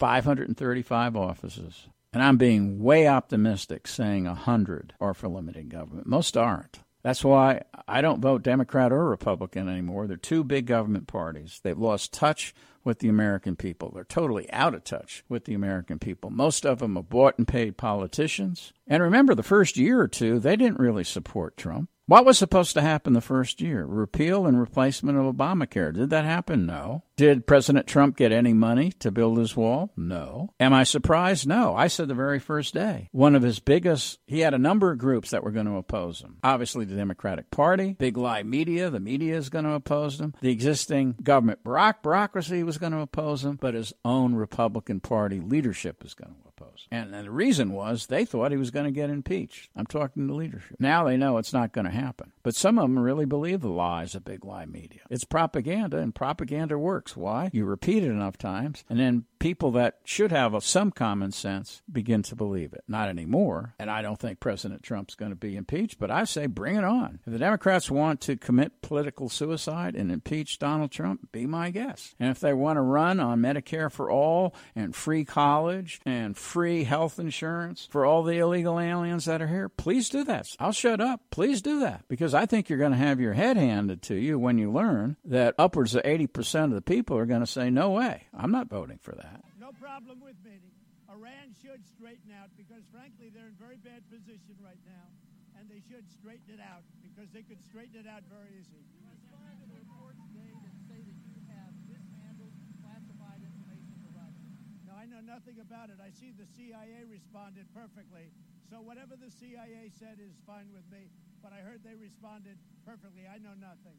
535 offices. And I'm being way optimistic saying 100 are for limited government. Most aren't. That's why I don't vote Democrat or Republican anymore. They're two big government parties. They've lost touch with the American people. They're totally out of touch with the American people. Most of them are bought and paid politicians. And remember, the first year or two, they didn't really support Trump. What was supposed to happen the first year? Repeal and replacement of Obamacare. Did that happen? No. Did President Trump get any money to build his wall? No. Am I surprised? No. I said the very first day. One of his biggest, he had a number of groups that were going to oppose him. Obviously, the Democratic Party, big lie media, the media is going to oppose him. The existing government bureaucracy was going to oppose him, but his own Republican Party leadership is going to oppose him. And the reason was they thought he was going to get impeached. I'm talking to leadership. Now they know it's not going to happen. But some of them really believe the lies of big lie media. It's propaganda, and propaganda works. Why? You repeat it enough times, and then people that should have some common sense begin to believe it. Not anymore, and I don't think President Trump's going to be impeached, but I say bring it on. If the Democrats want to commit political suicide and impeach Donald Trump, be my guest. And if they want to run on Medicare for all and free college and free health insurance for all the illegal aliens that are here, please do that. I'll shut up. Please do that, because I think you're going to have your head handed to you when you learn that upwards of 80% of the people are going to say, no way, I'm not voting for that. No problem with me. Iran should straighten out because, frankly, they're in very bad position right now, and they should straighten it out because they could straighten it out very easily. You responded to the report today that say that you have mishandled classified information to Russia. No, I know nothing about it. I see the CIA responded perfectly. So whatever the CIA said is fine with me, but I heard they responded perfectly. I know nothing.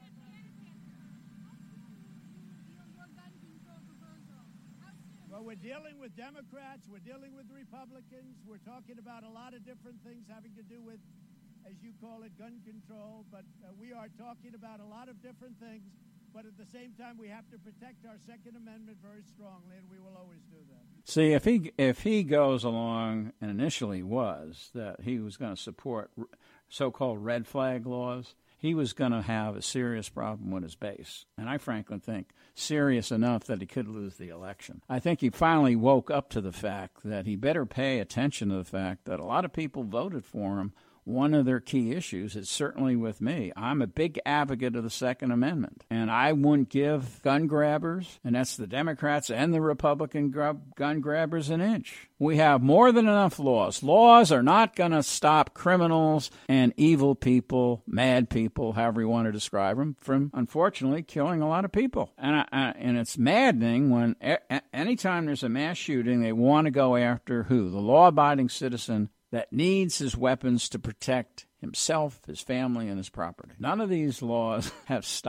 Well, we're dealing with Democrats, we're dealing with Republicans, we're talking about a lot of different things having to do with, as you call it, gun control, but we are talking about a lot of different things, but at the same time we have to protect our Second Amendment very strongly, and we will always do that. See, if he goes along, and initially was, that he was going to support so-called red flag laws, he was going to have a serious problem with his base. And I frankly think serious enough that he could lose the election. I think he finally woke up to the fact that he better pay attention to the fact that a lot of people voted for him. One of their key issues is certainly with me. I'm a big advocate of the Second Amendment, and I wouldn't give gun grabbers, and that's the Democrats and the Republican gun grabbers, an inch. We have more than enough laws. Laws are not going to stop criminals and evil people, mad people, however you want to describe them, from, unfortunately, killing a lot of people. And it's maddening when anytime there's a mass shooting, they want to go after who? The law-abiding citizen that needs his weapons to protect himself, his family, and his property. None of these laws have stopped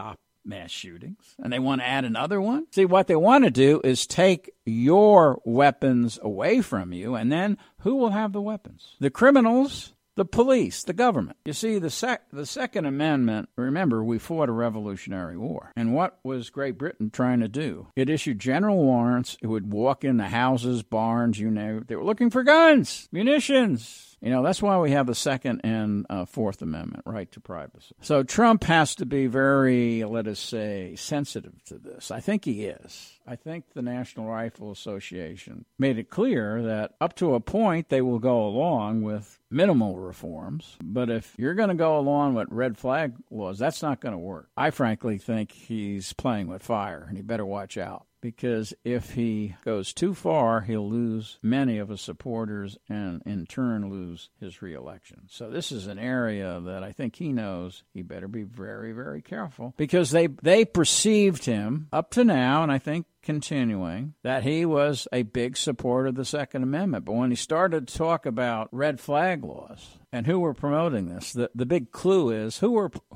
mass shootings, and they want to add another one. See, what they want to do is take your weapons away from you, and then who will have the weapons? The criminals, the police, the government. You see, the Second Amendment, remember, we fought a Revolutionary War. And what was Great Britain trying to do? It issued general warrants. It would walk into houses, barns, you know. They were looking for guns, munitions. You know, that's why we have the Second and Fourth Amendment, right to privacy. So Trump has to be very, let us say, sensitive to this. I think he is. I think the National Rifle Association made it clear that up to a point they will go along with minimal reforms. But if you're going to go along with red flag laws, that's not going to work. I frankly think he's playing with fire, and he better watch out. Because if he goes too far, he'll lose many of his supporters and in turn lose his reelection. So this is an area that I think he knows he better be very, very careful. Because they perceived him up to now, and I think continuing, that he was a big supporter of the Second Amendment. But when he started to talk about red flag laws and who were promoting this, the big clue is who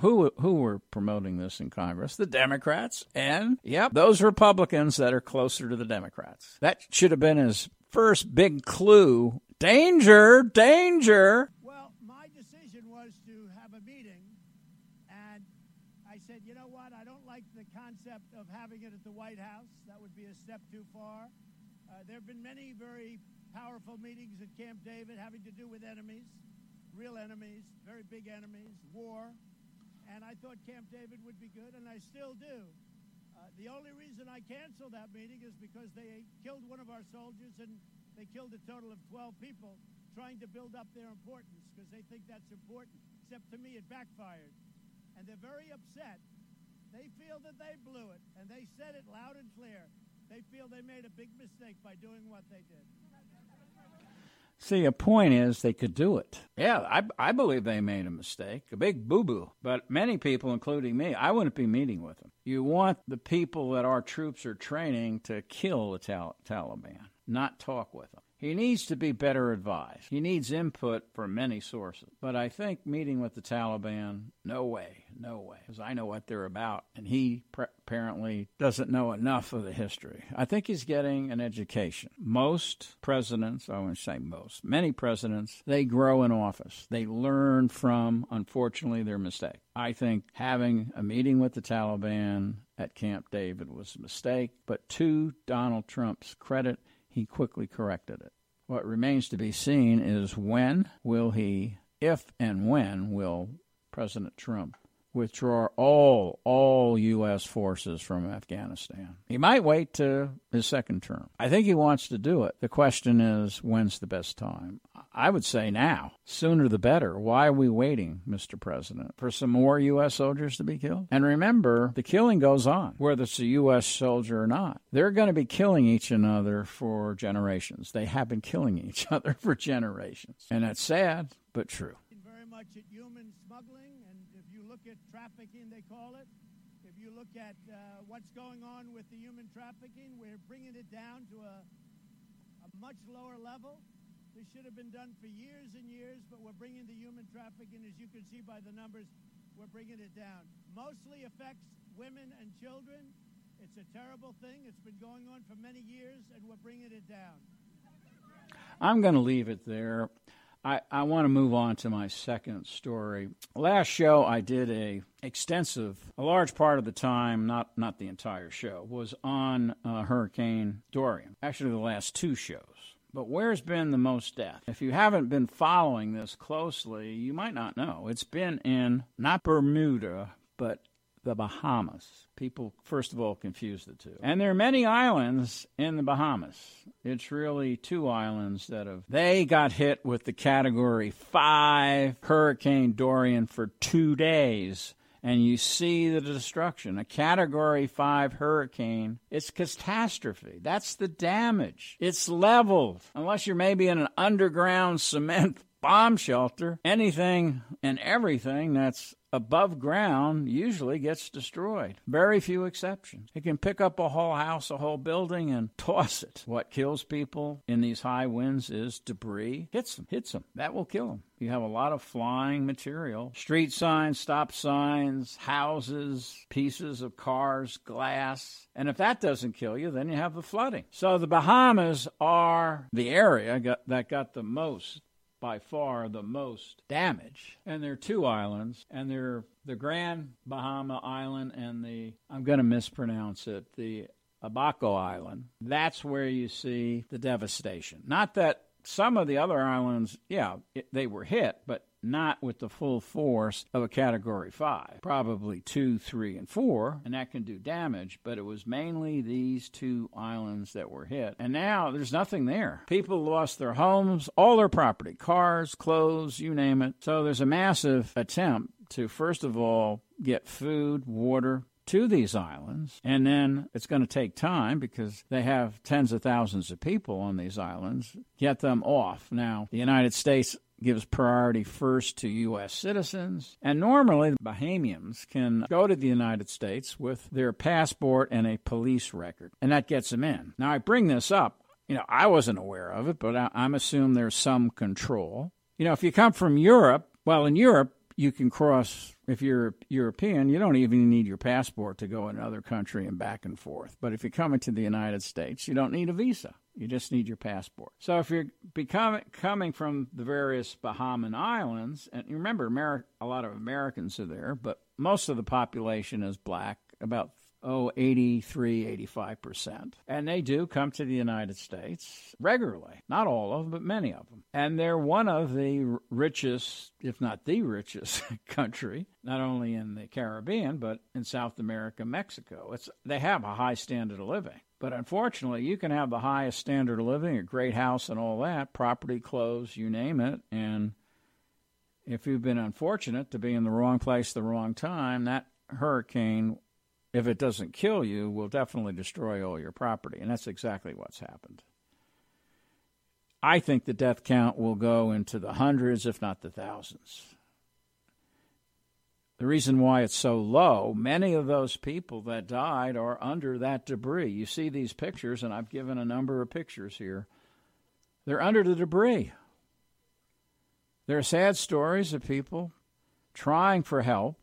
were promoting this in Congress? The Democrats and, those Republicans that are closer to the Democrats. That should have been his first big clue. Danger, danger. Well, my decision was to have a meeting, and I said, you know what, I don't like the concept of having it at the White House. That would be a step too far. There have been many very powerful meetings at Camp David having to do with enemies, real enemies, very big enemies, war. And I thought Camp David would be good, and I still do. The only reason I canceled that meeting is because they killed one of our soldiers, and they killed a total of 12 people trying to build up their importance because they think that's important. Except to me, it backfired. And they're very upset. They feel that they blew it, and they said it loud and clear. They feel they made a big mistake by doing what they did. See, a point is they could do it. Yeah, I believe they made a mistake, a big boo-boo. But many people, including me, I wouldn't be meeting with them. You want the people that our troops are training to kill the Taliban, not talk with them. He needs to be better advised. He needs input from many sources. But I think meeting with the Taliban, no way, because I know what they're about, and he apparently doesn't know enough of the history. I think he's getting an education. Most presidents, I wouldn't say most, many presidents, they grow in office. They learn from, unfortunately, their mistake. I think having a meeting with the Taliban at Camp David was a mistake, but to Donald Trump's credit, he quickly corrected it. What remains to be seen is if and when will President Trump withdraw all U.S. forces from Afghanistan. He might wait to his second term. I think he wants to do it. The question is, when's the best time? I would say now. Sooner the better. Why are we waiting, Mr. President, for some more U.S. soldiers to be killed? And remember, the killing goes on, whether it's a U.S. soldier or not. They're going to be killing each other for generations. They have been killing each other for generations. And that's sad, but true. Very much at human smuggling, and if you look at trafficking, they call it. If you look at what's going on with the human trafficking, we're bringing it down to a much lower level. This should have been done for years and years, but we're bringing the human trafficking, as you can see by the numbers, we're bringing it down. Mostly affects women and children. It's a terrible thing. It's been going on for many years, and we're bringing it down. I'm going to leave it there. I want to move on to my second story. Last show I did a large part of the time, not the entire show, was on Hurricane Dorian. Actually, the last two shows. But where's been the most death? If you haven't been following this closely, you might not know. It's been in, not Bermuda, but the Bahamas. People, first of all, confuse the two. And there are many islands in the Bahamas. It's really two islands they got hit with the Category 5 Hurricane Dorian for 2 days. And you see the destruction. A Category 5 hurricane, it's catastrophe. That's the damage. It's leveled. Unless you're maybe in an underground cement bomb shelter, anything and everything that's above ground usually gets destroyed. Very few exceptions. It can pick up a whole house, a whole building, and toss it. What kills people in these high winds is debris. Hits them. That will kill them. You have a lot of flying material. Street signs, stop signs, houses, pieces of cars, glass. And if that doesn't kill you, then you have the flooding. So the Bahamas are the area that got the most, by far the most damage. And there are two islands, and they're the Grand Bahama Island and I'm going to mispronounce it, the Abaco Island. That's where you see the devastation. Not that some of the other islands, they were hit, but not with the full force of a Category 5. Probably 2, 3, and 4, and that can do damage, but it was mainly these two islands that were hit. And now there's nothing there. People lost their homes, all their property, cars, clothes, you name it. So there's a massive attempt to, first of all, get food, water to these islands, and then it's going to take time because they have tens of thousands of people on these islands, get them off. Now, the United States gives priority first to U.S. citizens, and normally the Bahamians can go to the United States with their passport and a police record, and that gets them in. Now, I bring this up. I wasn't aware of it, but I'm assuming there's some control. If you come from Europe, well, in Europe, you can cross. If you're European, you don't even need your passport to go in another country and back and forth. But if you're coming to the United States, you don't need a visa. You just need your passport. So if you're coming from the various Bahamian islands, and you remember a lot of Americans are there, but most of the population is black, about 83, 85%. And they do come to the United States regularly. Not all of them, but many of them. And they're one of the richest, if not the richest country, not only in the Caribbean, but in South America, Mexico. They have a high standard of living. But unfortunately, you can have the highest standard of living, a great house and all that, property, clothes, you name it. And if you've been unfortunate to be in the wrong place, the wrong time, that hurricane, if it doesn't kill you, will definitely destroy all your property. And that's exactly what's happened. I think the death count will go into the hundreds, if not the thousands. The reason why it's so low, many of those people that died are under that debris. You see these pictures, and I've given a number of pictures here. They're under the debris. There are sad stories of people trying for help,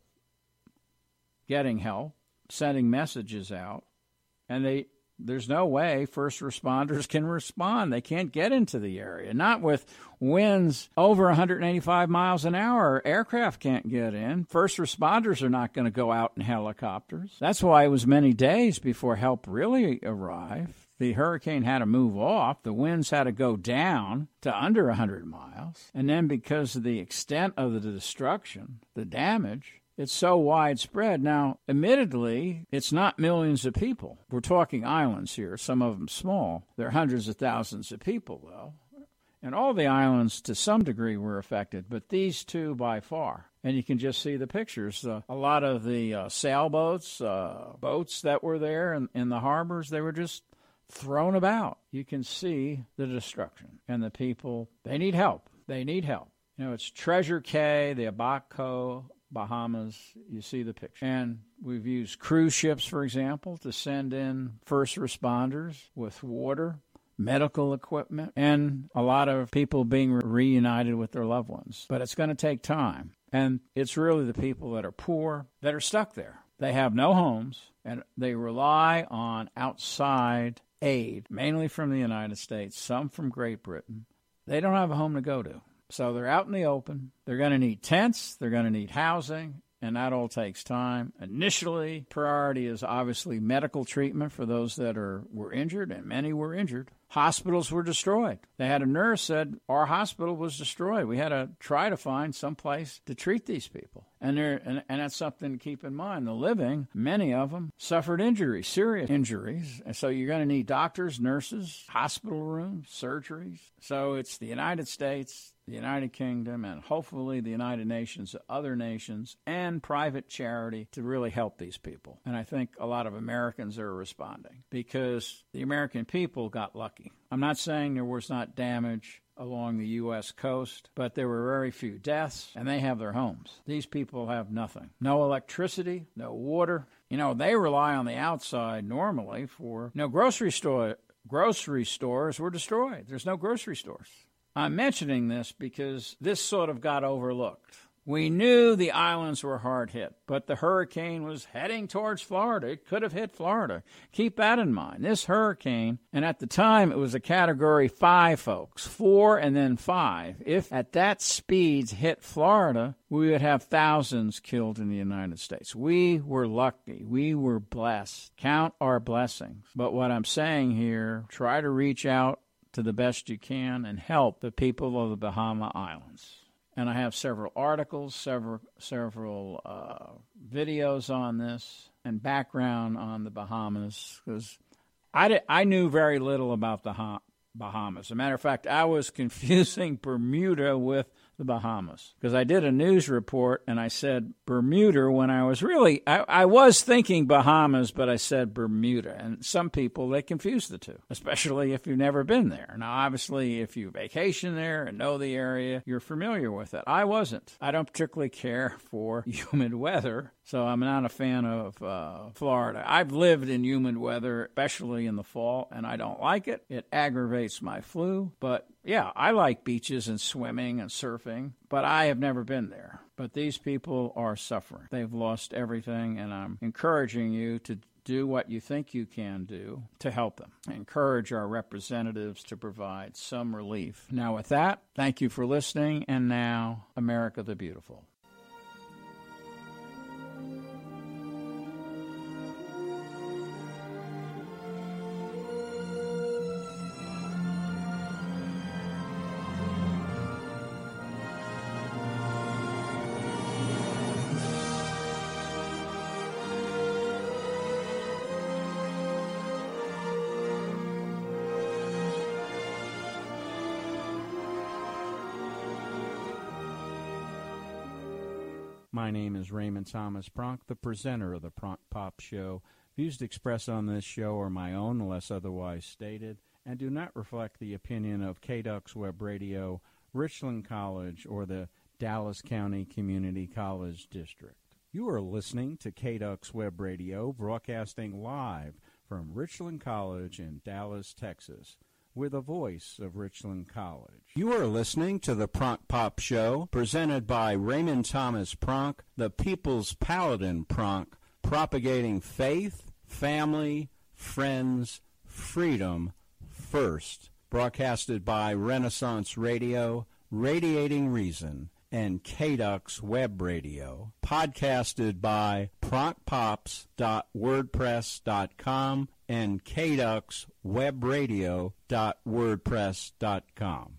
getting help, sending messages out, and there's no way first responders can respond. They can't get into the area. Not with winds over 185 miles an hour. Aircraft can't get in. First responders are not going to go out in helicopters. That's why it was many days before help really arrived. The hurricane had to move off. The winds had to go down to under 100 miles. And then because of the extent of the destruction, the damage, it's so widespread. Now, admittedly, it's not millions of people. We're talking islands here, some of them small. There are hundreds of thousands of people, though. And all the islands, to some degree, were affected, but these two by far. And you can just see the pictures. A lot of the sailboats, boats that were there in the harbors, they were just thrown about. You can see the destruction. And the people, they need help. They need help. It's Treasure Cay, the Abaco, Bahamas, you see the picture. And we've used cruise ships, for example, to send in first responders with water, medical equipment, and a lot of people being reunited with their loved ones. But it's going to take time. And it's really the people that are poor that are stuck there. They have no homes, and they rely on outside aid, mainly from the United States, some from Great Britain. They don't have a home to go to. So they're out in the open. They're going to need tents. They're going to need housing, and that all takes time. Initially, priority is obviously medical treatment for those that were injured, and many were injured. Hospitals were destroyed. They had a nurse said, our hospital was destroyed. We had to try to find some place to treat these people. And that's something to keep in mind. The living, many of them suffered injuries, serious injuries. And so you're going to need doctors, nurses, hospital rooms, surgeries. So it's the United States, the United Kingdom, and hopefully the United Nations, other nations, and private charity to really help these people. And I think a lot of Americans are responding because the American people got lucky. I'm not saying there was not damage along the U.S. coast, but there were very few deaths, and they have their homes. These people have nothing. No electricity, no water. They rely on the outside normally for grocery stores were destroyed. There's no grocery stores. I'm mentioning this because this sort of got overlooked. We knew the islands were hard hit, but the hurricane was heading towards Florida. It could have hit Florida. Keep that in mind. This hurricane, and at the time it was a Category 5, folks, 4 and then 5. If at that speed hit Florida, we would have thousands killed in the United States. We were lucky. We were blessed. Count our blessings. But what I'm saying here, try to reach out to the best you can and help the people of the Bahama Islands. And I have several articles, several videos on this, and background on the Bahamas, because I knew very little about the Bahamas. As a matter of fact, I was confusing Bermuda with the Bahamas, because I did a news report and I said Bermuda when I was really, I was thinking Bahamas, but I said Bermuda. And some people, they confuse the two, especially if you've never been there. Now, obviously, if you vacation there and know the area, you're familiar with it. I wasn't. I don't particularly care for humid weather, so I'm not a fan of Florida. I've lived in humid weather, especially in the fall, and I don't like it. It aggravates my flu, but yeah, I like beaches and swimming and surfing, but I have never been there. But these people are suffering. They've lost everything, and I'm encouraging you to do what you think you can do to help them. I encourage our representatives to provide some relief. Now, with that, thank you for listening, and now, America the Beautiful. My name is Raymond Thomas Pronk, the presenter of the Pronk Pop Show. Views expressed on this show are my own, unless otherwise stated, and do not reflect the opinion of KDUX Web Radio, Richland College, or the Dallas County Community College District. You are listening to KDUX Web Radio, broadcasting live from Richland College in Dallas, Texas. With a voice of Richland College. You are listening to the Pronk Pop Show, presented by Raymond Thomas Pronk, the People's Paladin Pronk, propagating faith, family, friends, freedom first. Broadcasted by Renaissance Radio, Radiating Reason, and KDUX Web Radio. Podcasted by pronkpops.wordpress.com and KDUXWebRadio.wordpress.com.